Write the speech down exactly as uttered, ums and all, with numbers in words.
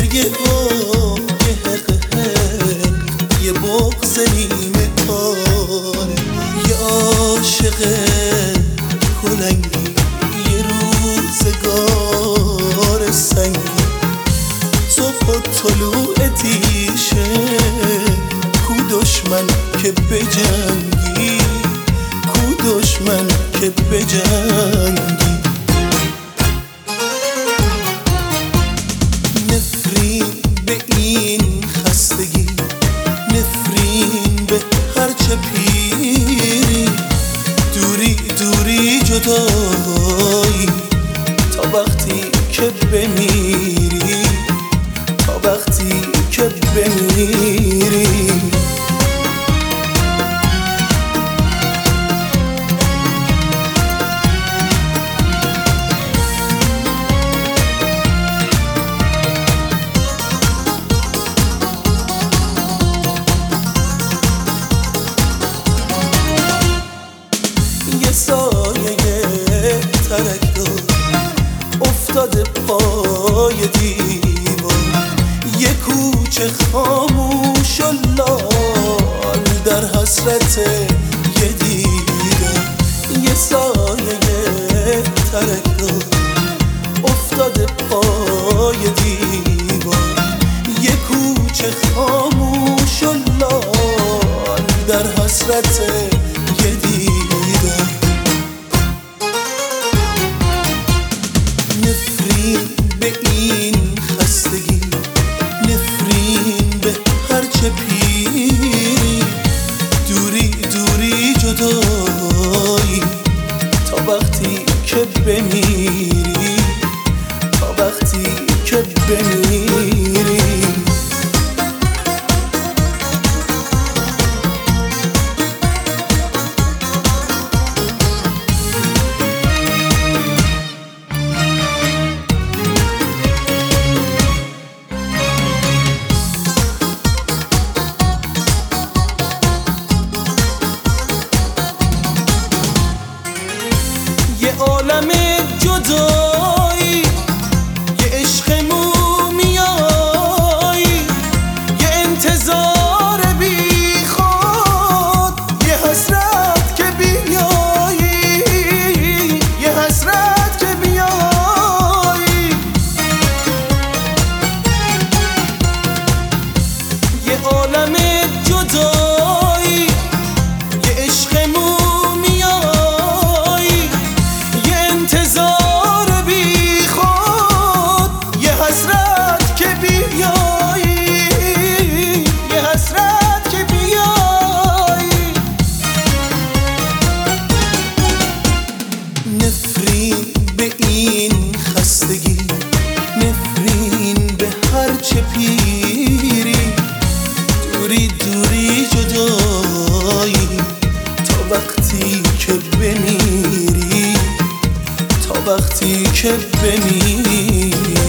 یه با یه حق حق یه بغض نیمه کاره، یه عاشق کلنگی یه روزگار سنگی. صبح و طلوع تیشه کو دشمن که بجنگی، کو دشمن که بجنگی. نفرین به این خستگی، نفرین به هرچه پیری، دوری دوری جدایی تا وقتی که بمیری، تا وقتی که بمیری. یه سایه ترکدار افتاده پای دیوار، یه کوچه خاموش و لال در حسرت یه دیدار. یه سایه ترکدار افتاده پای دیوار، یه کوچه خاموش و لال در حسرت یه دیدار. نفرین به این خستگی، نفرین به هرچه پیری، دوری دوری جدایی تا وقتی که بمیری، تا وقتی که بمیری. یه عالم جدایی، یه عشق مومیایی، یه انتظار بی خود، یه حسرت که بیایی، یه حسرت که بیایی. یه عالم جدایی، یه عشق انتظار بی خود، یه حسرت که بیایی، یه حسرت که بیایی. نفرین به این خستگی، نفرین به هرچه پیری، دوری دوری جدایی تا وقتی که بمیری، تا وقتی که بمیری.